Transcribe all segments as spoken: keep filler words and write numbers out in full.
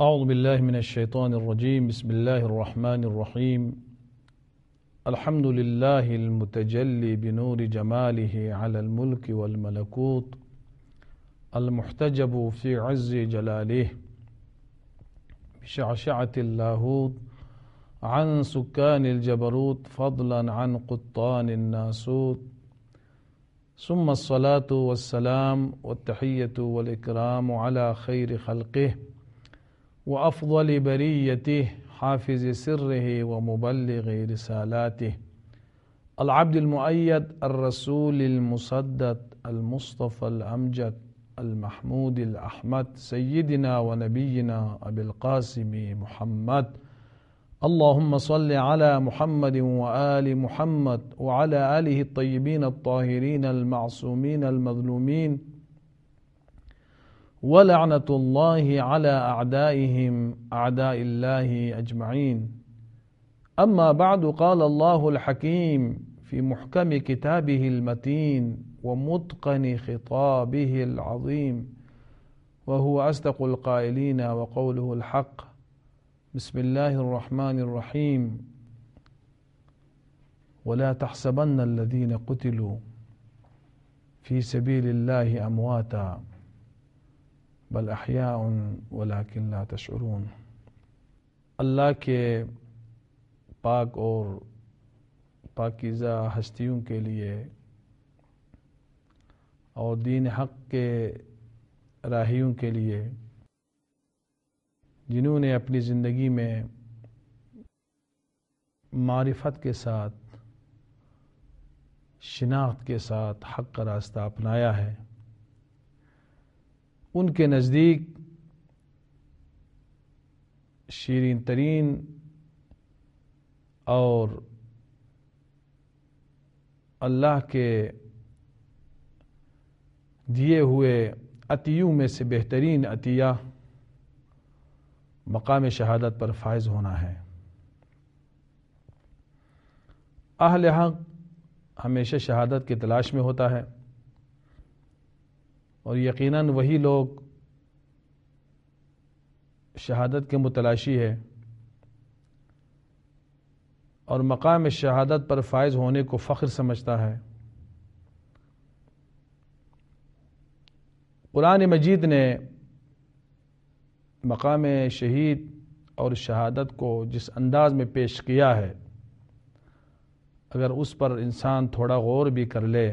اعوذ باللہ من الشیطان الرجیم بسم اللہ الرحمن الرحیم الحمد للہ المتجلی بنور جمالہ علی الملک والملکوت المحتجب فی عز جلالہ بشعشعۃ اللاہوت عن سکان الجبروت فضلا عن قطان الناسوت ثم الصلاة والسلام والتحیۃ والاکرام علی خیر خلقہ وأفضل بريته حافظ سره ومبلغ رسالاته العبد المؤيد الرسول المسدد المصطفى الأمجد المحمود الأحمد سيدنا ونبينا أبي القاسم محمد اللهم صل على محمد وآل محمد وعلى آله الطيبين الطاهرين المعصومين المظلومين ولعنة الله على أعدائهم أعداء الله أجمعين أما بعد قال الله الحكيم في محكم كتابه المتين ومتقن خطابه العظيم وهو أصدق القائلين وقوله الحق بسم الله الرحمن الرحيم ولا تحسبن الذين قتلوا في سبيل الله أمواتا بل احیاء ولکن لا تشعرون۔ اللہ کے پاک اور پاکیزہ ہستیوں کے لیے اور دین حق کے راہیوں کے لیے جنہوں نے اپنی زندگی میں معرفت کے ساتھ شناخت کے ساتھ حق کا راستہ اپنایا ہے، ان کے نزدیک شیرین ترین اور اللہ کے دیے ہوئے عطیوں میں سے بہترین عطیہ مقام شہادت پر فائز ہونا ہے۔ اہل حق ہمیشہ شہادت کی تلاش میں ہوتا ہے، اور یقیناً وہی لوگ شہادت کے متلاشی ہے اور مقام شہادت پر فائز ہونے کو فخر سمجھتا ہے۔ قرآن مجید نے مقام شہید اور شہادت کو جس انداز میں پیش کیا ہے، اگر اس پر انسان تھوڑا غور بھی کر لے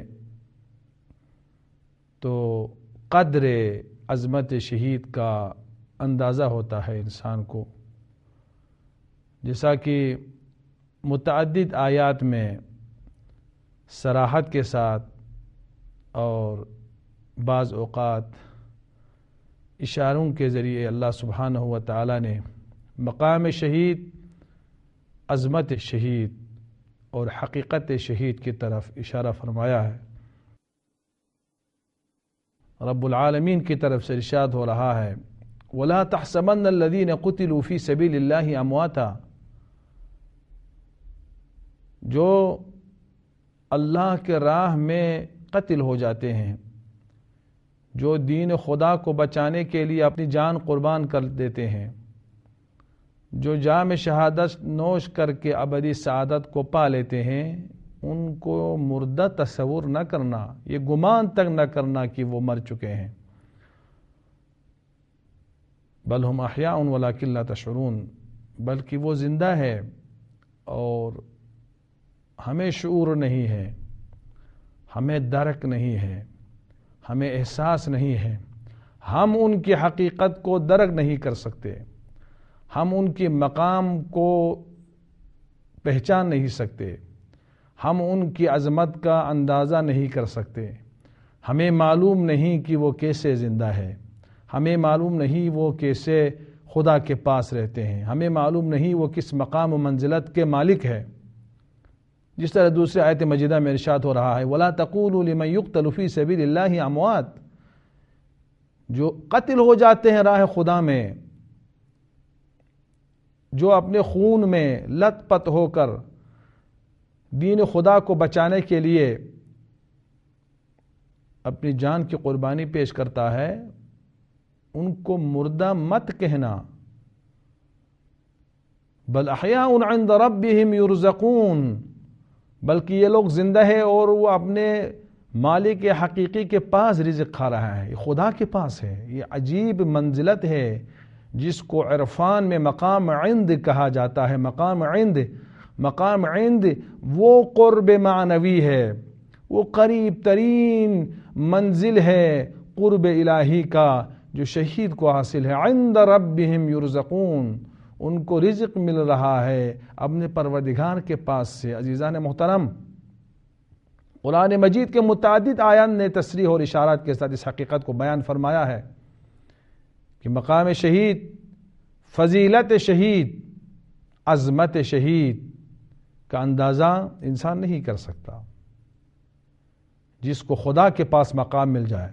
تو قدر عظمت شہید کا اندازہ ہوتا ہے انسان کو، جیسا کہ متعدد آیات میں صراحت کے ساتھ اور بعض اوقات اشاروں کے ذریعے اللہ سبحانہ و تعالی نے مقام شہید، عظمت شہید اور حقیقت شہید کی طرف اشارہ فرمایا ہے۔ رب العالمین کی طرف سے ارشاد ہو رہا ہے وَلَا تَحْسَبَنَّ الَّذِينَ قُتِلُوا فِي سَبِيلِ اللَّهِ أَمْوَاتًا، جو اللہ کے راہ میں قتل ہو جاتے ہیں، جو دین خدا کو بچانے کے لیے اپنی جان قربان کر دیتے ہیں، جو جام شہادت نوش کر کے ابدی سعادت کو پا لیتے ہیں، ان کو مردہ تصور نہ کرنا، یہ گمان تک نہ کرنا کہ وہ مر چکے ہیں۔ بل ہم احیاء ولکن لا تشعرون، بلکہ وہ زندہ ہے اور ہمیں شعور نہیں ہے، ہمیں درک نہیں ہے، ہمیں احساس نہیں ہے، ہم ان کی حقیقت کو درک نہیں کر سکتے، ہم ان کے مقام کو پہچان نہیں سکتے، ہم ان کی عظمت کا اندازہ نہیں کر سکتے، ہمیں معلوم نہیں کہ وہ کیسے زندہ ہے، ہمیں معلوم نہیں وہ کیسے خدا کے پاس رہتے ہیں، ہمیں معلوم نہیں وہ کس مقام و منزلت کے مالک ہے۔ جس طرح دوسرے آیت مجیدہ میں ارشاد ہو رہا ہے وَلَا تَقُولُوا لِمَنْ يُقْتَلُ فِي سَبِيلِ اللَّهِ أَمْوَاتٌ، جو قتل ہو جاتے ہیں راہ خدا میں، جو اپنے خون میں لت پت ہو کر دین خدا کو بچانے کے لیے اپنی جان کی قربانی پیش کرتا ہے، ان کو مردہ مت کہنا، بل احیاء عند ربهم یرزقون، بلکہ یہ لوگ زندہ ہے اور وہ اپنے مالک حقیقی کے پاس رزق کھا رہا ہے، یہ خدا کے پاس ہے۔ یہ عجیب منزلت ہے جس کو عرفان میں مقام عند کہا جاتا ہے۔ مقام عند مقام عند وہ قرب معنوی ہے، وہ قریب ترین منزل ہے قرب الہی کا جو شہید کو حاصل ہے۔ عند ربهم یرزقون، ان کو رزق مل رہا ہے اپنے پروردگار کے پاس سے۔ عزیزان محترم، قرآن مجید کے متعدد آیات نے تصریح اور اشارات کے ساتھ اس حقیقت کو بیان فرمایا ہے کہ مقام شہید، فضیلت شہید، عظمت شہید کا اندازہ انسان نہیں کر سکتا۔ جس کو خدا کے پاس مقام مل جائے،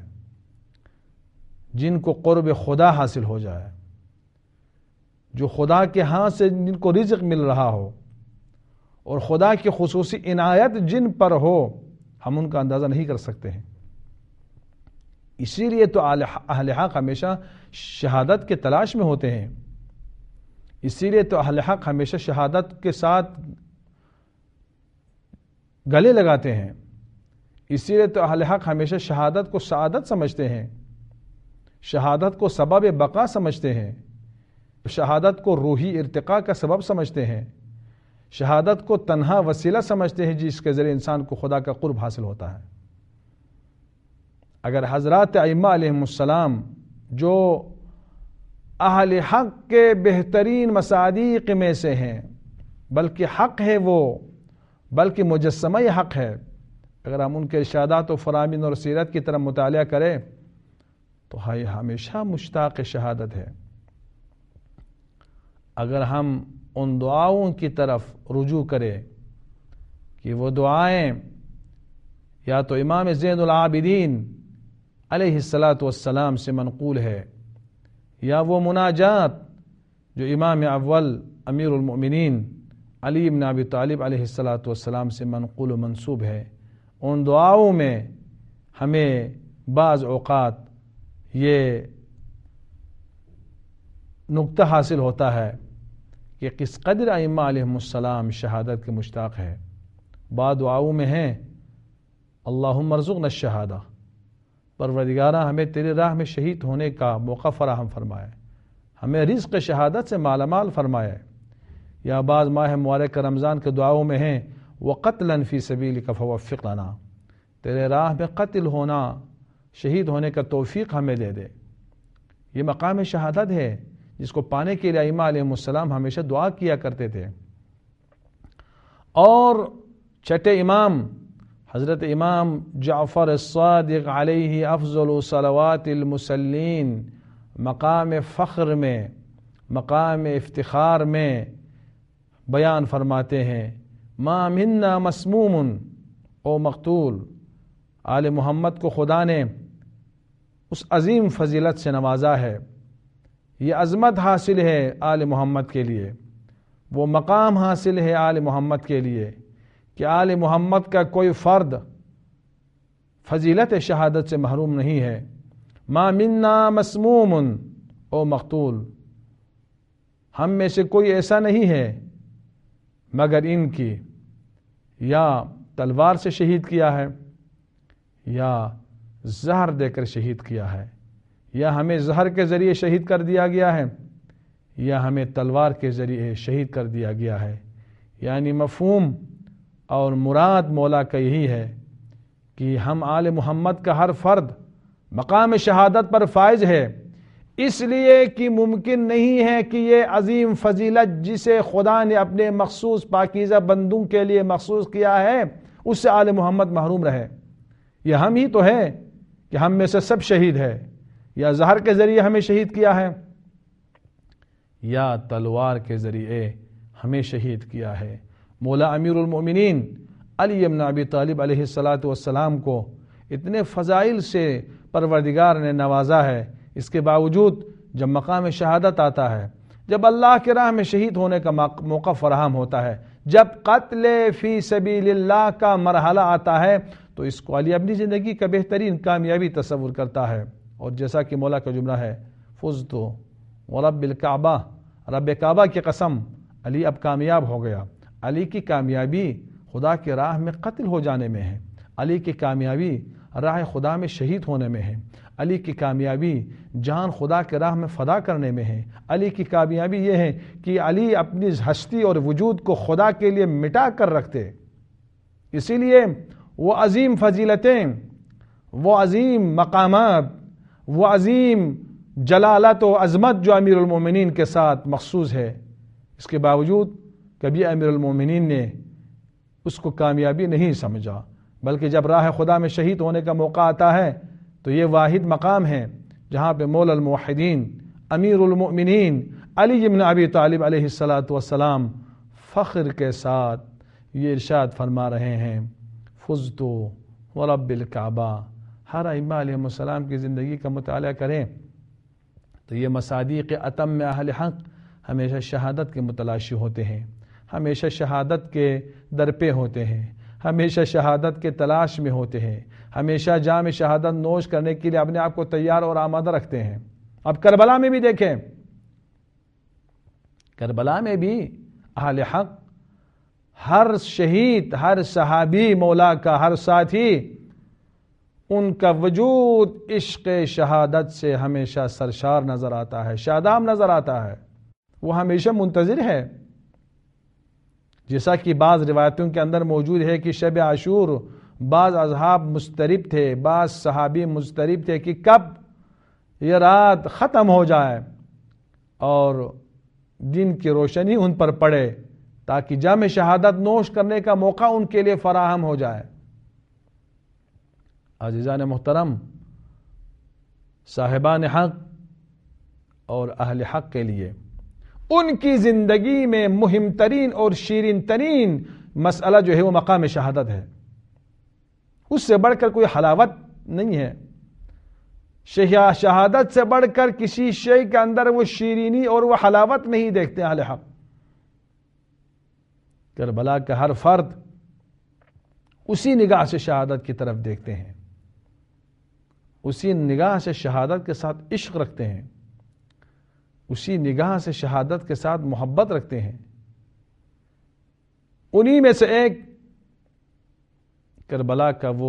جن کو قرب خدا حاصل ہو جائے، جو خدا کے ہاں سے جن کو رزق مل رہا ہو اور خدا کی خصوصی عنایت جن پر ہو، ہم ان کا اندازہ نہیں کر سکتے ہیں۔ اسی لیے تو اہل حق ہمیشہ شہادت کے تلاش میں ہوتے ہیں، اسی لیے تو اہل حق ہمیشہ شہادت کے ساتھ گلے لگاتے ہیں، اسی لیے تو اہل حق ہمیشہ شہادت کو سعادت سمجھتے ہیں، شہادت کو سبب بقا سمجھتے ہیں، شہادت کو روحی ارتقاء کا سبب سمجھتے ہیں، شہادت کو تنہا وسیلہ سمجھتے ہیں جس کے ذریعے انسان کو خدا کا قرب حاصل ہوتا ہے۔ اگر حضرات ائمہ علیہم السلام جو اہل حق کے بہترین مصادیق میں سے ہیں، بلکہ حق ہے وہ، بلکہ مجسمہ حق ہے، اگر ہم ان کے ارشادات و فرامین اور سیرت کی طرف مطالعہ کریں تو ہمیشہ مشتاق شہادت ہے۔ اگر ہم ان دعاؤں کی طرف رجوع کریں کہ وہ دعائیں یا تو امام زین العابدین علیہ الصلاۃ والسلام سے منقول ہے، یا وہ مناجات جو امام اول امیر المؤمنین علی بن ابی طالب علیہ الصلاۃ والسلام سے منقول و منسوب ہے، ان دعاؤں میں ہمیں بعض اوقات یہ نقطہ حاصل ہوتا ہے کہ کس قدر ائمہ علیہم السلام شہادت کے مشتاق ہے۔ بعض دعاؤں میں ہیں اللہم ارزقنا الشہادہ، پروردگارہ ہمیں تیری راہ میں شہید ہونے کا موقع فراہم فرمائے، ہمیں رزق شہادت سے مالا مال فرمائے۔ یا بعض ماہ مبارک رمضان کے دعاؤں میں ہیں وقتلا فی سبیلک فوفق لنا، تیرے راہ میں قتل ہونا، شہید ہونے کا توفیق ہمیں دے دے۔ یہ مقام شہادت ہے جس کو پانے کے لیے ائمہ علیہم السلام ہمیشہ دعا کیا کرتے تھے۔ اور چھٹے امام حضرت امام جعفر الصادق علیہ افضل صلوات المسلین مقام فخر میں، مقام افتخار میں بیان فرماتے ہیں ما منا مسموم او مقتول، آل محمد کو خدا نے اس عظیم فضیلت سے نوازا ہے، یہ عظمت حاصل ہے آل محمد کے لیے، وہ مقام حاصل ہے آل محمد کے لیے کہ آل محمد کا کوئی فرد فضیلت شہادت سے محروم نہیں ہے۔ ما منا مسموم او مقتول، ہم میں سے کوئی ایسا نہیں ہے مگر ان کی یا تلوار سے شہید کیا ہے، یا زہر دے کر شہید کیا ہے، یا ہمیں زہر کے ذریعے شہید کر دیا گیا ہے، یا ہمیں تلوار کے ذریعے شہید کر دیا گیا ہے۔ یعنی مفہوم اور مراد مولا کا یہی ہے کہ ہم آل محمد کا ہر فرد مقام شہادت پر فائز ہے، اس لیے کہ ممکن نہیں ہے کہ یہ عظیم فضیلت جسے خدا نے اپنے مخصوص پاکیزہ بندوں کے لیے مخصوص کیا ہے اس سے آل محمد محروم رہے۔ یہ ہم ہی تو ہیں کہ ہم میں سے سب شہید ہے، یا زہر کے ذریعے ہمیں شہید کیا ہے، یا تلوار کے ذریعے ہمیں شہید کیا ہے۔ مولا امیر المؤمنین علی بن ابی طالب علیہ الصلاۃ والسلام کو اتنے فضائل سے پروردگار نے نوازا ہے، اس کے باوجود جب مقام شہادت آتا ہے، جب اللہ کی راہ میں شہید ہونے کا موقع فراہم ہوتا ہے، جب قتل فی سبیل اللہ کا مرحلہ آتا ہے، تو اس کو علی اپنی زندگی کا بہترین کامیابی تصور کرتا ہے۔ اور جیسا کہ مولا کا جملہ ہے فزتو ورب الکعبہ، رب کعبہ کی قسم علی اب کامیاب ہو گیا. علی کی کامیابی خدا کی راہ میں قتل ہو جانے میں ہے. علی کی کامیابی راہ خدا میں شہید ہونے میں ہے. علی کی کامیابی جان خدا کے راہ میں فدا کرنے میں ہے. علی کی کامیابی یہ ہے کہ علی اپنی ہستی اور وجود کو خدا کے لیے مٹا کر رکھتے. اسی لیے وہ عظیم فضیلتیں، وہ عظیم مقامات، وہ عظیم جلالت و عظمت جو امیر المومنین کے ساتھ مخصوص ہے، اس کے باوجود کبھی امیر المومنین نے اس کو کامیابی نہیں سمجھا، بلکہ جب راہ خدا میں شہید ہونے کا موقع آتا ہے تو یہ واحد مقام ہے جہاں پہ مولا الموحدین امیر المؤمنین علی بن ابی طالب علیہ الصلاۃ والسلام فخر کے ساتھ یہ ارشاد فرما رہے ہیں، فزت ورب الکعبہ. ہر ائمہ علیہ السلام کی زندگی کا مطالعہ کریں تو یہ مصادیق اتم اہل حق ہمیشہ شہادت کے متلاشی ہوتے ہیں، ہمیشہ شہادت کے درپے ہوتے ہیں، ہمیشہ شہادت کے تلاش میں ہوتے ہیں، ہمیشہ جام شہادت نوش کرنے کے لیے اپنے آپ کو تیار اور آمادہ رکھتے ہیں. اب کربلا میں بھی دیکھیں، کربلا میں بھی اہل حق، ہر شہید، ہر صحابی مولا کا، ہر ساتھی، ان کا وجود عشق شہادت سے ہمیشہ سرشار نظر آتا ہے، شاداب نظر آتا ہے. وہ ہمیشہ منتظر ہے. جیسا کہ بعض روایتوں کے اندر موجود ہے کہ شب عاشور بعض اصحاب مضطرب تھے، بعض صحابی مضطرب تھے کہ کب یہ رات ختم ہو جائے اور دن کی روشنی ان پر پڑے تاکہ جام شہادت نوش کرنے کا موقع ان کے لیے فراہم ہو جائے. عزیزان محترم، صاحبان حق اور اہل حق کے لیے ان کی زندگی میں مہم ترین اور شیرین ترین مسئلہ جو ہے وہ مقام شہادت ہے. اس سے بڑھ کر کوئی حلاوت نہیں ہے. شہادت سے بڑھ کر کسی شے کے اندر وہ شیرینی اور وہ حلاوت نہیں دیکھتے اہل حق. کربلا کا ہر فرد اسی نگاہ سے شہادت کی طرف دیکھتے ہیں، اسی نگاہ سے شہادت کے ساتھ عشق رکھتے ہیں، اسی نگاہ سے شہادت کے ساتھ محبت رکھتے ہیں. انہی میں سے ایک کربلا کا وہ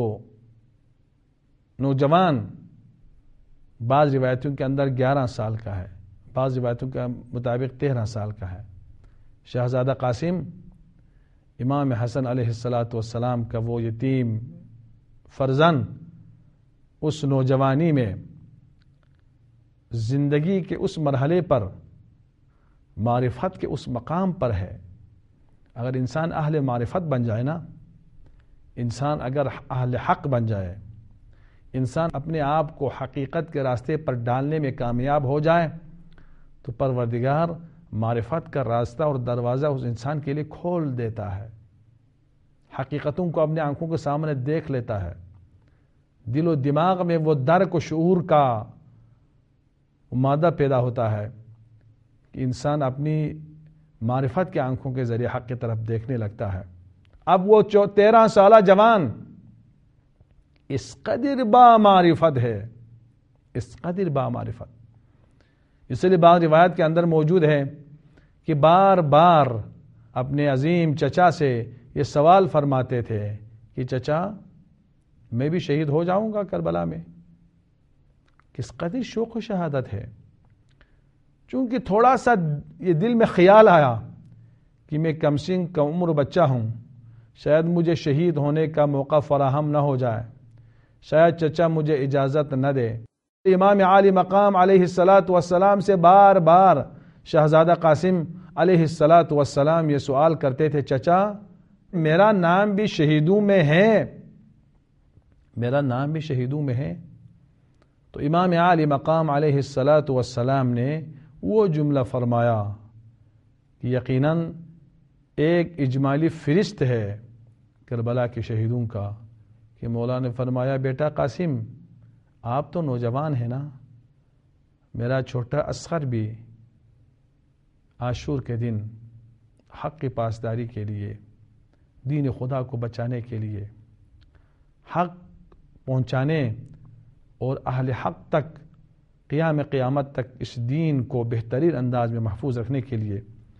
نوجوان بعض روایتوں کے اندر گیارہ سال کا ہے، بعض روایتوں کے مطابق تیرہ سال کا ہے. شہزادہ قاسم امام حسن علیہ الصلاۃ والسلام کا وہ یتیم فرزند اس نوجوانی میں زندگی کے اس مرحلے پر، معرفت کے اس مقام پر ہے. اگر انسان اہل معرفت بن جائے نا، انسان اگر اہل حق بن جائے، انسان اپنے آپ کو حقیقت کے راستے پر ڈالنے میں کامیاب ہو جائے تو پروردگار معرفت کا راستہ اور دروازہ اس انسان کے لیے کھول دیتا ہے. حقیقتوں کو اپنے آنکھوں کے سامنے دیکھ لیتا ہے. دل و دماغ میں وہ درک و شعور کا مادہ پیدا ہوتا ہے کہ انسان اپنی معرفت کے آنکھوں کے ذریعے حق کی طرف دیکھنے لگتا ہے. اب وہ تیرہ سالہ جوان اس قدر با معرفت ہے، اس قدر با معرفت. اس لیے بعض روایت کے اندر موجود ہے کہ بار بار اپنے عظیم چچا سے یہ سوال فرماتے تھے کہ چچا میں بھی شہید ہو جاؤں گا کربلا میں. کس قدر شوق و شہادت ہے. چونکہ تھوڑا سا یہ دل میں خیال آیا کہ میں کم سن کم عمر بچہ ہوں، شاید مجھے شہید ہونے کا موقع فراہم نہ ہو جائے، شاید چچا مجھے اجازت نہ دے. امام عالی مقام علیہ الصلاۃ والسلام سے بار بار شہزادہ قاسم علیہ الصلاۃ والسلام یہ سوال کرتے تھے، چچا میرا نام بھی شہیدوں میں ہے، میرا نام بھی شہیدوں میں ہے. تو امام عالی مقام علیہ الصلاۃ والسلام نے وہ جملہ فرمایا کہ یقیناً ایک اجمالی فہرست ہے کربلا کے شہیدوں کا، کہ مولا نے فرمایا بیٹا قاسم آپ تو نوجوان ہیں نا، میرا چھوٹا اصغر بھی عاشور کے دن حق کی پاسداری کے لیے، دین خدا کو بچانے کے لیے، حق پہنچانے اور اہل حق تک قیام قیامت تک اس دین کو بہترین انداز میں محفوظ رکھنے کے لیے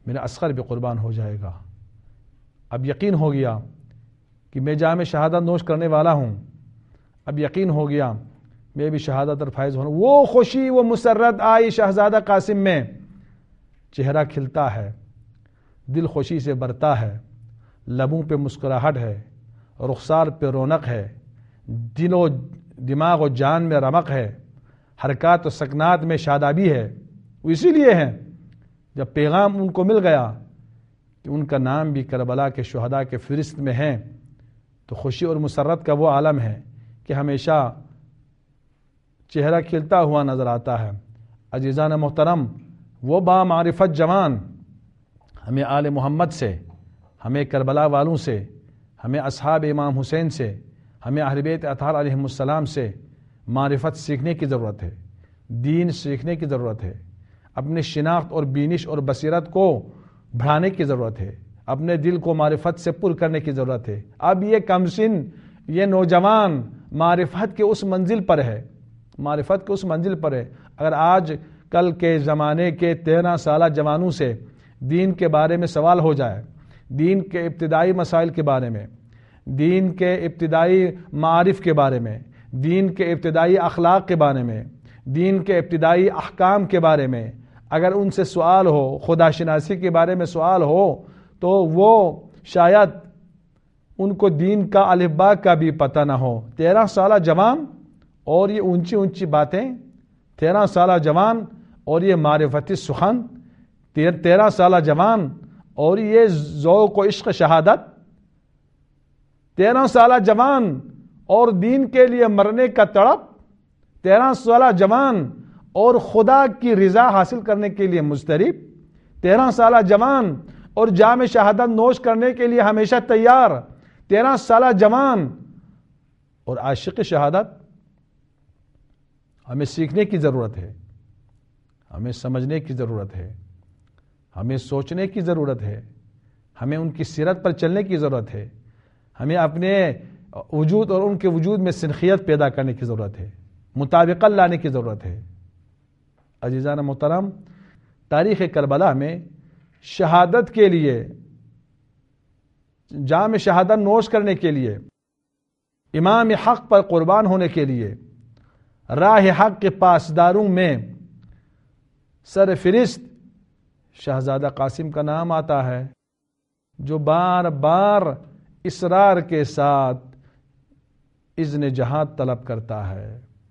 میرا اصغر بھی قربان ہو جائے گا. اب یقین ہو گیا کہ میں جام شہادت نوش کرنے والا ہوں. اب یقین ہو گیا میں بھی شہادت اور فائز ہوں. وہ خوشی وہ مسرت آئی شہزادہ قاسم میں. چہرہ کھلتا ہے, دل خوشی سے برتا ہے, لبوں پہ مسکراہٹ ہے, رخسار پہ رونق ہے, دل و دماغ و جان میں رمق ہے, حرکات و سکنات میں شادابی ہے. وہ اسی لیے ہے جب پیغام ان کو مل گیا کہ ان کا نام بھی کربلا کے شہداء کے فہرست میں ہے, تو خوشی اور مسرت کا وہ عالم ہے کہ ہمیشہ چہرہ کھلتا ہوا نظر آتا ہے. عزیزان محترم, وہ با معرفت جوان ہمیں آل محمد سے, ہمیں کربلا والوں سے, ہمیں اصحاب امام حسین سے, ہمیں اہل بیت اطہار علیہم السلام سے معرفت سیکھنے کی ضرورت ہے, دین سیکھنے کی ضرورت ہے, اپنے شناخت اور بینش اور بصیرت کو بڑھانے کی ضرورت ہے, اپنے دل کو معرفت سے پر کرنے کی ضرورت ہے. اب یہ کمسن, یہ نوجوان معرفت کے اس منزل پر ہے, معرفت کے اس منزل پر ہے. اگر آج کل کے زمانے کے تیرہ سالہ جوانوں سے دین کے بارے میں سوال ہو جائے, دین کے ابتدائی مسائل کے بارے میں, دین کے ابتدائی معارف کے بارے میں, دین کے ابتدائی اخلاق کے بارے میں, دین کے ابتدائی احکام کے بارے میں اگر ان سے سوال ہو, خدا شناسی کے بارے میں سوال ہو, تو وہ شاید ان کو دین کا الف با کا بھی پتہ نہ ہو. تیرہ سالہ جوان اور یہ اونچی اونچی باتیں, تیرہ سالہ جوان اور یہ معرفتی سخن, تیرہ سالہ جوان اور یہ ذوق و عشق شہادت, تیرہ سالہ جوان اور دین کے لیے مرنے کا تڑپ, تیرہ سالہ جوان اور خدا کی رضا حاصل کرنے کے لیے مضطرب, تیرہ سالہ جوان اور جام شہادت نوش کرنے کے لیے ہمیشہ تیار, تیرہ سالہ جوان اور عاشق شہادت. ہمیں سیکھنے کی ضرورت ہے, ہمیں سمجھنے کی ضرورت ہے, ہمیں سوچنے کی ضرورت ہے, ہمیں ان کی سیرت پر چلنے کی ضرورت ہے, ہمیں اپنے وجود اور ان کے وجود میں سنخیت پیدا کرنے کی ضرورت ہے, مطابقت لانے کی ضرورت ہے. عزیزان محترم, تاریخ کربلا میں شہادت کے لیے, جام شہادت نوش کرنے کے لیے, امام حق پر قربان ہونے کے لیے راہ حق کے پاسداروں میں سر فہرست شہزادہ قاسم کا نام آتا ہے, جو بار بار اصرار کے ساتھ اذن جہاد طلب کرتا ہے.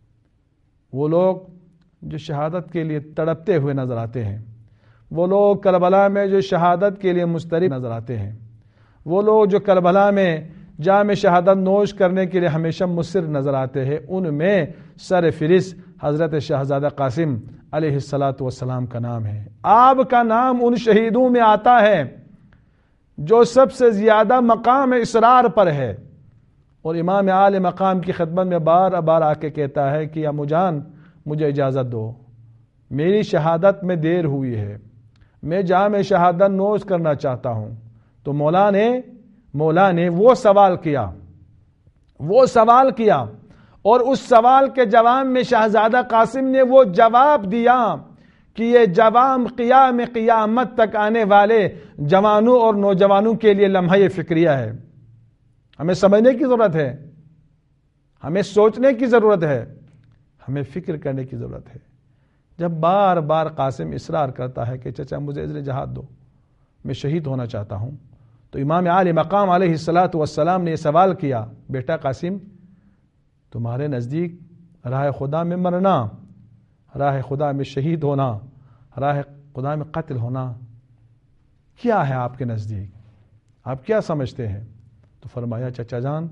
وہ لوگ جو شہادت کے لیے تڑپتے ہوئے نظر آتے ہیں, وہ لوگ کربلا میں جو شہادت کے لیے مضطرب نظر آتے ہیں, وہ لوگ جو کربلا میں جام شہادت نوش کرنے کے لیے ہمیشہ مصر نظر آتے ہیں, ان میں سر فہرست حضرت شہزادہ قاسم علیہ الصلاۃ والسلام کا نام ہے. آپ کا نام ان شہیدوں میں آتا ہے جو سب سے زیادہ مقام اصرار پر ہے, اور امام اعلی مقام کی خدمت میں بار بار آ کے کہتا ہے کہ امو جان مجھے اجازت دو, میری شہادت میں دیر ہوئی ہے, میں جام شہادت نوش کرنا چاہتا ہوں. تو مولا نے مولا نے وہ سوال کیا, وہ سوال کیا اور اس سوال کے جواب میں شہزادہ قاسم نے وہ جواب دیا کہ یہ جواب قیام قیامت تک آنے والے جوانوں اور نوجوانوں کے لیے لمحہ فکریہ ہے. ہمیں سمجھنے کی ضرورت ہے, ہمیں سوچنے کی ضرورت ہے, ہمیں فکر کرنے کی ضرورت ہے. جب بار بار قاسم اصرار کرتا ہے کہ چچا مجھے اذن جہاد دو, میں شہید ہونا چاہتا ہوں, تو امام عالی مقام علیہ الصلاۃ والسلام نے یہ سوال کیا, بیٹا قاسم تمہارے نزدیک راہ خدا میں مرنا, راہ خدا میں شہید ہونا, راہ خدا میں قتل ہونا کیا ہے آپ کے نزدیک, آپ کیا سمجھتے ہیں؟ تو فرمایا چچا جان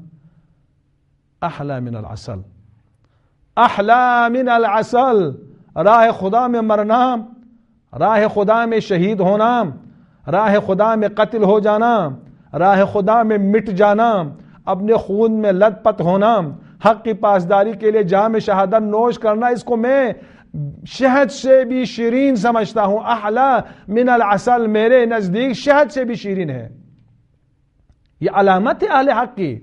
احلا من العسل, احلا من العسل, راہ خدا میں مرنا, راہ خدا میں شہید ہونا, راہ خدا میں قتل ہو جانا, راہ خدا میں مٹ جانا, اپنے خون میں لت پت ہونا, حق کی پاسداری کے لیے جام شہادت نوش کرنا, اس کو میں شہد سے بھی شیرین سمجھتا ہوں. احلا من العسل, میرے نزدیک شہد سے بھی شیرین ہے. یہ علامت ہے اہل حق کی.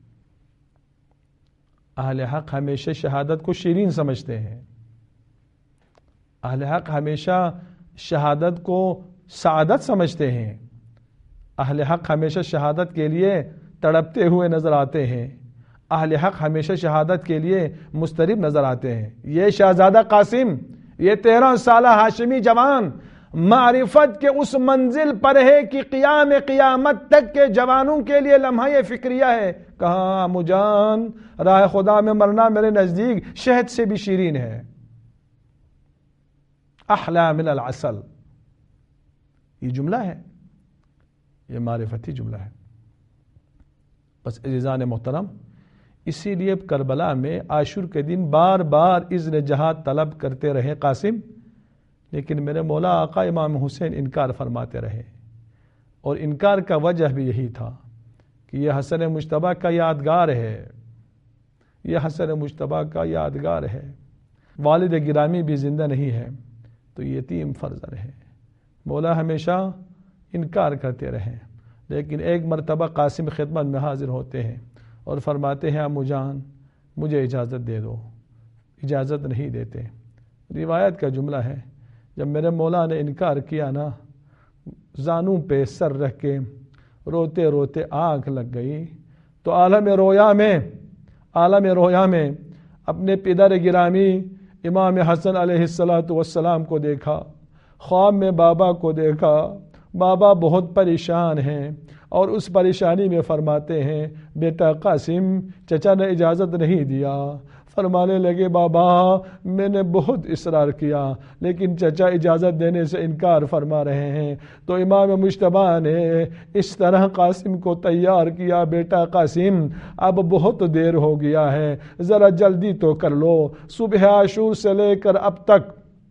اہل حق ہمیشہ شہادت کو شیرین سمجھتے ہیں, اہل حق ہمیشہ شہادت کو سعادت سمجھتے ہیں. اہل حق ہمیشہ شہادت کے لیے تڑپتے ہوئے نظر آتے ہیں. اہل حق ہمیشہ شہادت کے لیے مضطرب نظر آتے ہیں. یہ شہزادہ قاسم، یہ تیرہ سالہ ہاشمی جوان معرفت کے اس منزل پر ہے کہ قیام قیامت تک کے جوانوں کے لیے لمحہ فکریہ ہے. کہاں امو جان، راہ خدا میں مرنا میرے نزدیک شہد سے بھی شیرین ہے، احلی من العسل. یہ جملہ ہے، یہ معرفتی جملہ ہے. بس عزیزان محترم، اسی لیے کربلا میں عاشور کے دن بار بار اذن جہاد طلب کرتے رہے قاسم، لیکن میرے مولا آقا امام حسین انکار فرماتے رہے. اور انکار کا وجہ بھی یہی تھا کہ یہ حسن مجتبیٰ کا یادگار ہے، یہ حسن مجتبیٰ کا یادگار ہے. والد گرامی بھی زندہ نہیں ہے تو یتیم فرزند ہے. مولا ہمیشہ انکار کرتے رہے، لیکن ایک مرتبہ قاسم خدمت میں حاضر ہوتے ہیں اور فرماتے ہیں امو جان مجھے اجازت دے دو. اجازت نہیں دیتے. روایت کا جملہ ہے، جب میرے مولا نے انکار کیا نا، زانوں پہ سر رکھ کے روتے روتے آنکھ لگ گئی. تو عالم رویا میں عالم رویا میں اپنے پدر گرامی امام حسن علیہ الصلاۃ والسلام کو دیکھا، خواب میں بابا کو دیکھا. بابا بہت پریشان ہیں اور اس پریشانی میں فرماتے ہیں بیٹا قاسم، چچا نے اجازت نہیں دیا. فرمانے لگے بابا میں نے بہت اصرار کیا لیکن چچا اجازت دینے سے انکار فرما رہے ہیں. تو امام مجتبیٰ نے اس طرح قاسم کو تیار کیا، بیٹا قاسم اب بہت دیر ہو گیا ہے، ذرا جلدی تو کر لو. صبح عاشور سے لے کر اب تک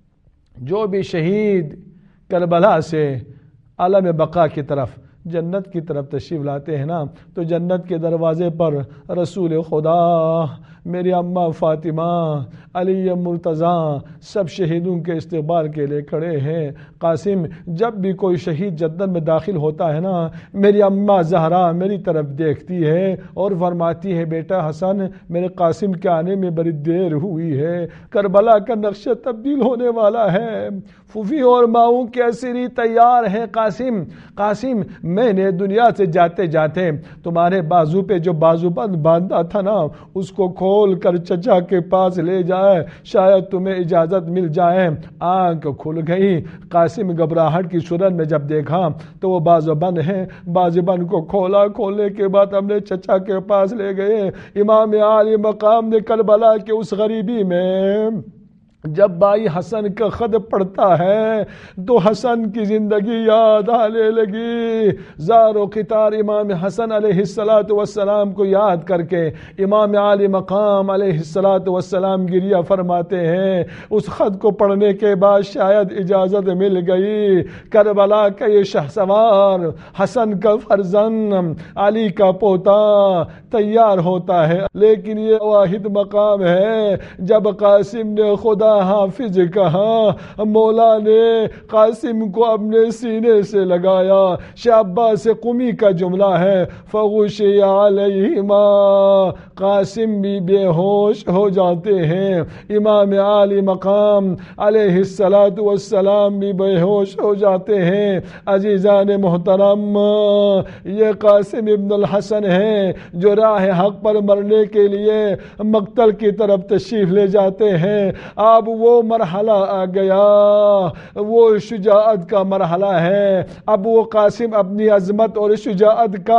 جو بھی شہید کربلا سے عالم بقا کی طرف، جنت کی طرف تشریف لاتے ہیں نا، تو جنت کے دروازے پر رسول خدا، میری اماں فاطمہ، علی مرتضیٰ سب شہیدوں کے استقبال کے لیے کھڑے ہیں. قاسم جب بھی کوئی شہید جنت میں داخل ہوتا ہے نا، میری اماں زہرا میری طرف دیکھتی ہے اور فرماتی ہے بیٹا حسن میرے قاسم کے آنے میں بڑی دیر ہوئی ہے، کربلا کا نقشہ تبدیل ہونے والا ہے. پھوپھی اور ماؤں کی اسیری تیار ہے. قاسم قاسم میں نے دنیا سے جاتے جاتے تمہارے بازو پہ جو بازو بند باندھا تھا نا، اس کو کھول کر چچا کے پاس لے جائے، شاید تمہیں اجازت مل جائے. آنکھ کھل گئی. قاسم گھبراہٹ کی صورت میں جب دیکھا تو وہ بازو بند ہے. بازو بند کو کھولا، کھولنے کے بعد ہم نے چچا کے پاس لے گئے. امام عالی مقام نے کربلا کے اس غریبی میں جب بھائی حسن کا خط پڑھتا ہے تو حسن کی زندگی یاد آنے لگی. زار و قطار امام حسن علیہ الصلاۃ والسلام کو یاد کر کے امام عالی مقام علیہ الصلاۃ والسلام گریہ فرماتے ہیں. اس خط کو پڑھنے کے بعد شاید اجازت مل گئی. کربلا کا یہ شہسوار، حسن کا فرزند، علی کا پوتا تیار ہوتا ہے. لیکن یہ واحد مقام ہے جب قاسم نے خدا حافظ کہا، مولا نے قاسم کو اپنے سینے سے لگایا. شاہ عباس قمی کا جملہ ہے فغشی علیہما، قاسم بھی بے ہوش ہو جاتے ہیں، امام عالی مقام علیہ الصلاۃ والسلام بھی بے ہوش ہو جاتے ہیں. عزیزان محترم، یہ قاسم ابن الحسن ہیں جو راہ حق پر مرنے کے لیے مقتل کی طرف تشریف لے جاتے ہیں. اب وہ مرحلہ آ گیا، وہ شجاعت کا مرحلہ ہے. اب وہ قاسم اپنی عظمت اور شجاعت کا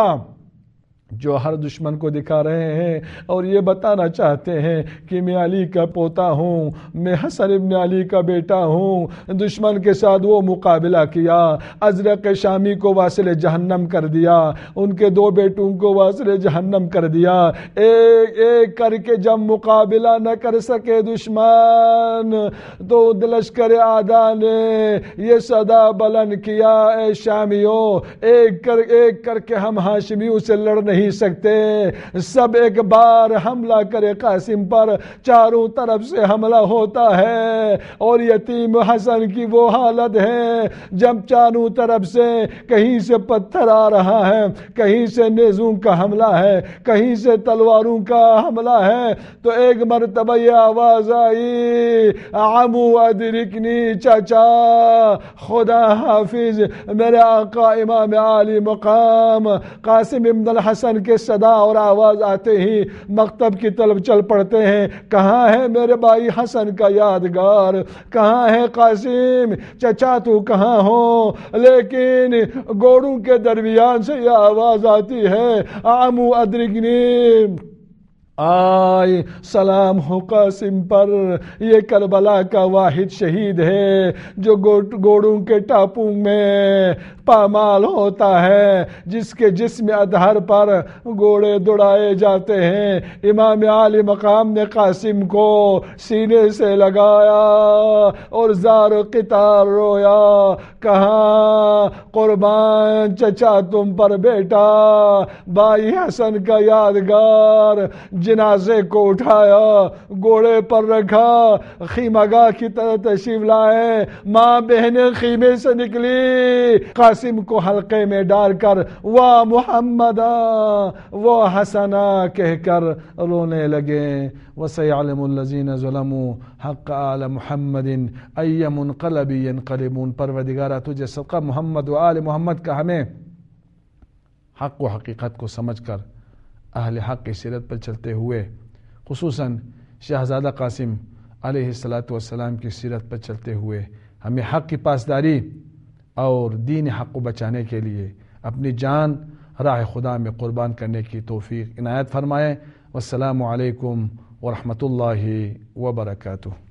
جو ہر دشمن کو دکھا رہے ہیں اور یہ بتانا چاہتے ہیں کہ میں علی کا پوتا ہوں، میں حسن ابن علی کا بیٹا ہوں. دشمن کے ساتھ وہ مقابلہ کیا، ازرق شامی کو واصل جہنم کر دیا، ان کے دو بیٹوں کو واصل جہنم کر دیا. ایک ایک کر کے جب مقابلہ نہ کر سکے دشمن تو لشکر اعداء نے یہ صدا بلند کیا، اے شامیوں ایک کر ایک کر کے ہم ہاشمیوں سے لڑ نہیں نہیں سکتے. سب ایک بار حملہ کرے قاسم پر، چاروں طرف سے حملہ ہوتا ہے اور یتیم حسن کی وہ حالت ہے جب چاروں طرف سے کہیں سے پتھر آ رہا ہے، کہیں سے نیزوں کا حملہ ہے، کہیں سے تلواروں کا حملہ ہے. تو ایک مرتبہ یہ آواز آئی، عمو ادرکنی، چچا خدا حافظ. میرے آقا امام عالی مقام قاسم ابن الحسن کے صدا اور آواز آتے ہی مکتب کی طرف چل پڑتے ہیں. کہاں ہے میرے بھائی حسن کا یادگار؟ کہاں ہے قاسم؟ چچا تو کہاں ہو؟ لیکن گوڑوں کے درمیان سے یہ آواز آتی ہے، عمو ادرکنی. آئے سلام ہو قاسم پر، یہ کربلا کا واحد شہید ہے جو گوڑوں کے ٹاپوں میں پامال ہوتا ہے، جس کے جسم اطہر پر گھوڑے دوڑائے جاتے ہیں. امام عالی مقام نے قاسم کو سینے سے لگایا اور زار و قطار رویا. کہاں قربان چچا تم پر بیٹا، بھائی حسن کا یادگار. جنازے کو اٹھایا، گھوڑے پر رکھا، خیمگاہ کی طرف تشریف لائے. ماں بہنیں خیمے سے نکلی، قاسم کو حلقے میں ڈال کر وا محمدا وہ حسنا کہہ کر رونے لگے. وَسَيَعْلَمُ الَّذِينَ ظَلَمُوا حَقَّ آلِ مُحَمَّدٍ أَيَّ مُنْقَلَبٍ يَنْقَلِبُونَ. پروردگارہ تجھے صدقہ محمد و آل محمد کا ہمیں حق و حقیقت کو سمجھ کر اہل حق کی سیرت پر چلتے ہوئے، خصوصاً شہزادہ قاسم علیہ الصلاۃ والسلام کی سیرت پر چلتے ہوئے ہمیں حق کی پاسداری اور دین حق کو بچانے کے لیے اپنی جان راہ خدا میں قربان کرنے کی توفیق عنایت فرمائے. والسلام علیکم ورحمۃ اللہ وبرکاتہ.